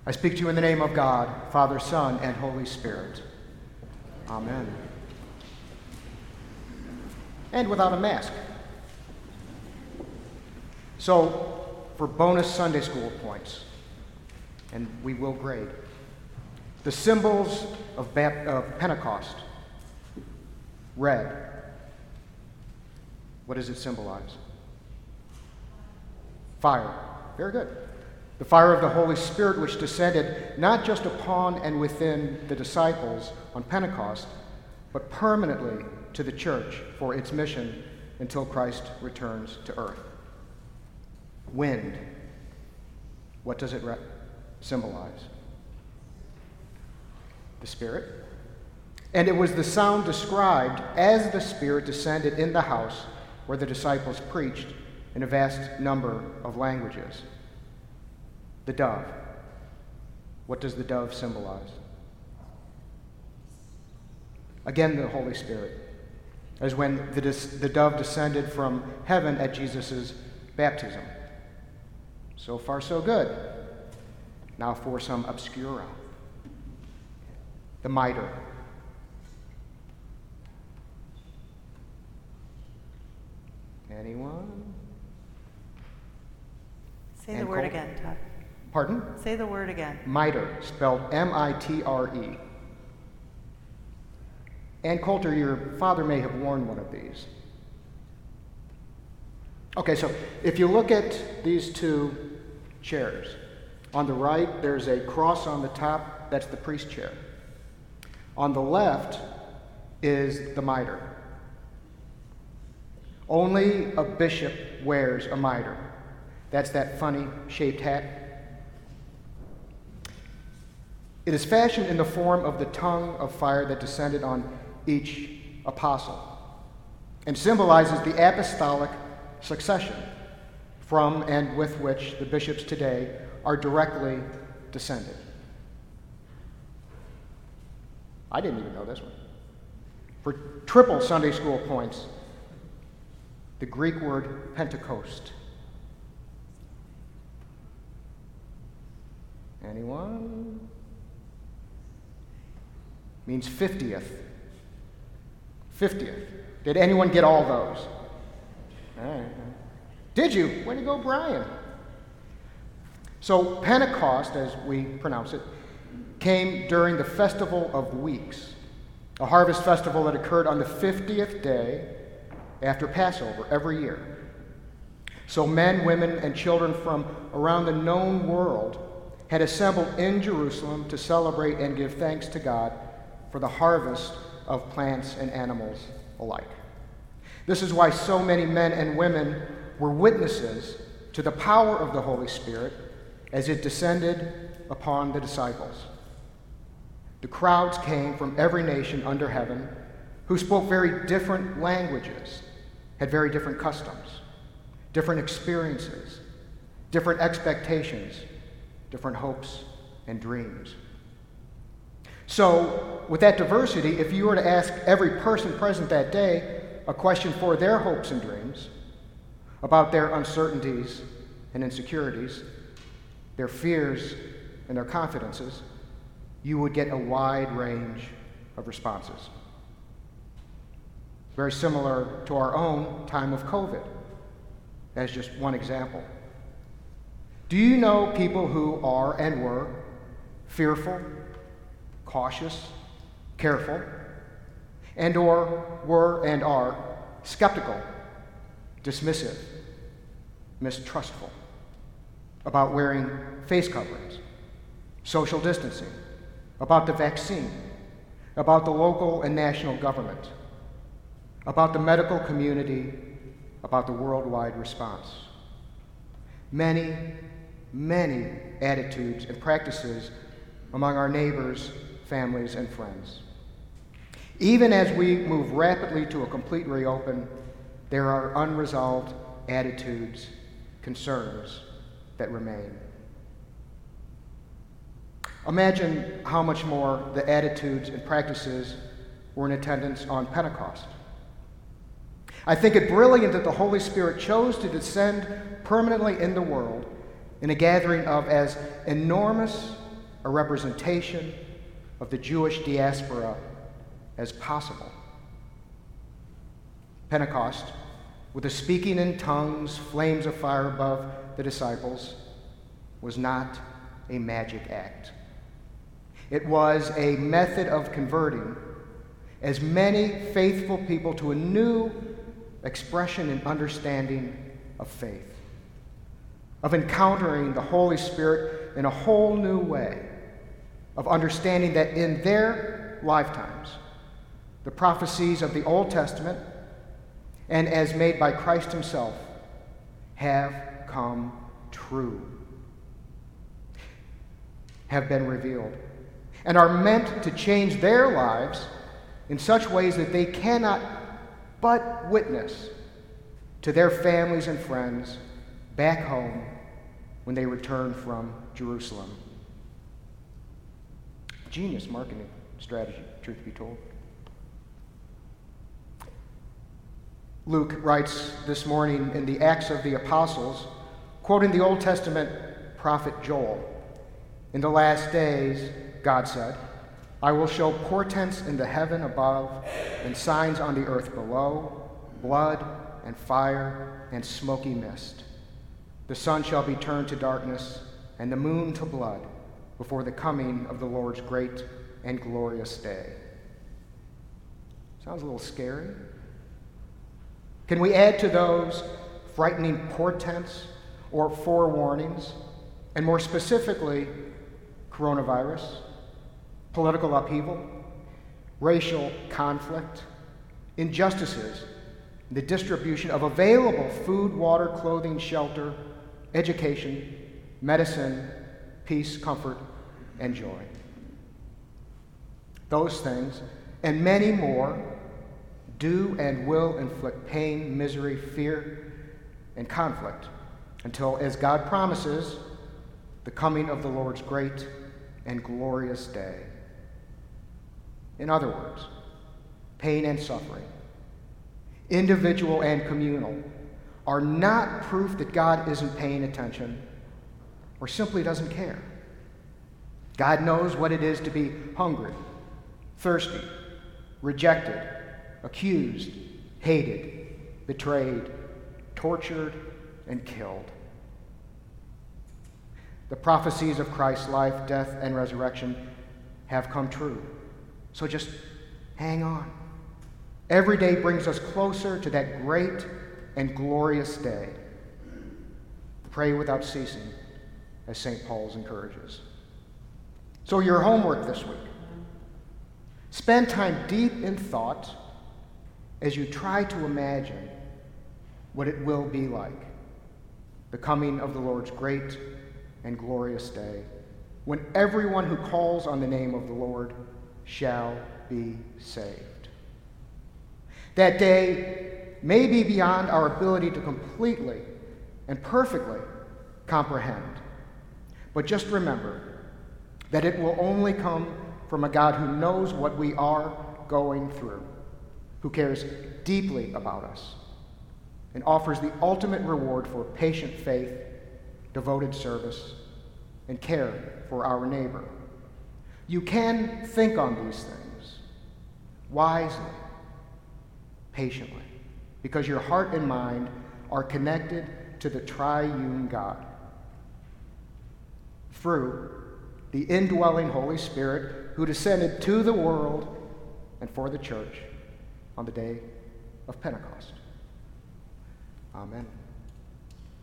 I speak to you in the name of God, Father, Son, and Holy Spirit. Amen. And without a mask. So, for bonus Sunday school points, and we will grade, the symbols of Pentecost. Red. What does it symbolize? Fire. Very good. The fire of the Holy Spirit, which descended not just upon and within the disciples on Pentecost, but permanently to the church for its mission until Christ returns to earth. Wind. What does it symbolize? The Spirit. And it was the sound described as the Spirit descended in the house where the disciples preached in a vast number of languages. The dove. What does the dove symbolize? Again, the Holy Spirit, as when the dove descended from heaven at Jesus' baptism. So far, so good. Now for some obscura. The mitre. Anyone? Say the word again, Todd. Pardon? Say the word again. Mitre, spelled M-I-T-R-E. Ann Coulter, your father may have worn one of these. Okay, so if you look at these two chairs, on the right there's a cross on the top, that's the priest chair. On the left is the mitre. Only a bishop wears a mitre. That's that funny shaped hat. It is fashioned in the form of the tongue of fire that descended on each apostle and symbolizes the apostolic succession from and with which the bishops today are directly descended. I didn't even know this one. For triple Sunday school points, the Greek word Pentecost. Anyone? Means 50th. 50th. Did anyone get all those? All right. Did you? Way to go, Brian. So Pentecost, as we pronounce it, came during the Festival of Weeks, a harvest festival that occurred on the 50th day after Passover every year. So men, women, and children from around the known world had assembled in Jerusalem to celebrate and give thanks to God for the harvest of plants and animals alike. This is why so many men and women were witnesses to the power of the Holy Spirit as it descended upon the disciples. The crowds came from every nation under heaven who spoke very different languages, had very different customs, different experiences, different expectations, different hopes and dreams. So, with that diversity, if you were to ask every person present that day a question for their hopes and dreams, about their uncertainties and insecurities, their fears and their confidences, you would get a wide range of responses. Very similar to our own time of COVID, as just one example. Do you know people who are and were fearful, cautious, careful, and or were and are skeptical, dismissive, mistrustful about wearing face coverings, social distancing, about the vaccine, about the local and national government, about the medical community, about the worldwide response? Many, many attitudes and practices among our neighbors, families, and friends. Even as we move rapidly to a complete reopen, there are unresolved attitudes, concerns that remain. Imagine how much more the attitudes and practices were in attendance on Pentecost. I think it brilliant that the Holy Spirit chose to descend permanently in the world in a gathering of as enormous a representation of the Jewish diaspora as possible. Pentecost, with the speaking in tongues, flames of fire above the disciples, was not a magic act. It was a method of converting as many faithful people to a new expression and understanding of faith, of encountering the Holy Spirit in a whole new way, of understanding that in their lifetimes, the prophecies of the Old Testament, and as made by Christ himself, have come true, have been revealed, and are meant to change their lives in such ways that they cannot but witness to their families and friends back home when they return from Jerusalem. Genius marketing strategy, truth be told. Luke writes this morning in the Acts of the Apostles, quoting the Old Testament prophet Joel, "In the last days, God said, I will show portents in the heaven above and signs on the earth below, blood and fire and smoky mist. The sun shall be turned to darkness and the moon to blood before the coming of the Lord's great and glorious day." Sounds a little scary. Can we add to those frightening portents or forewarnings, and more specifically, coronavirus, political upheaval, racial conflict, injustices, the distribution of available food, water, clothing, shelter, education, medicine, peace, comfort, and joy? Those things, and many more, do and will inflict pain, misery, fear, and conflict until, as God promises, the coming of the Lord's great and glorious day. In other words, pain and suffering, individual and communal, are not proof that God isn't paying attention or simply doesn't care. God knows what it is to be hungry, thirsty, rejected, accused, hated, betrayed, tortured, and killed. The prophecies of Christ's life, death, and resurrection have come true. So just hang on. Every day brings us closer to that great and glorious day. Pray without ceasing, as St. Paul's encourages. So your homework this week: spend time deep in thought as you try to imagine what it will be like, the coming of the Lord's great and glorious day, when everyone who calls on the name of the Lord shall be saved. That day may be beyond our ability to completely and perfectly comprehend, but just remember that it will only come from a God who knows what we are going through, who cares deeply about us, and offers the ultimate reward for patient faith, devoted service, and care for our neighbor. You can think on these things wisely, patiently, because your heart and mind are connected to the triune God through the indwelling Holy Spirit who descended to the world and for the church on the day of Pentecost. Amen.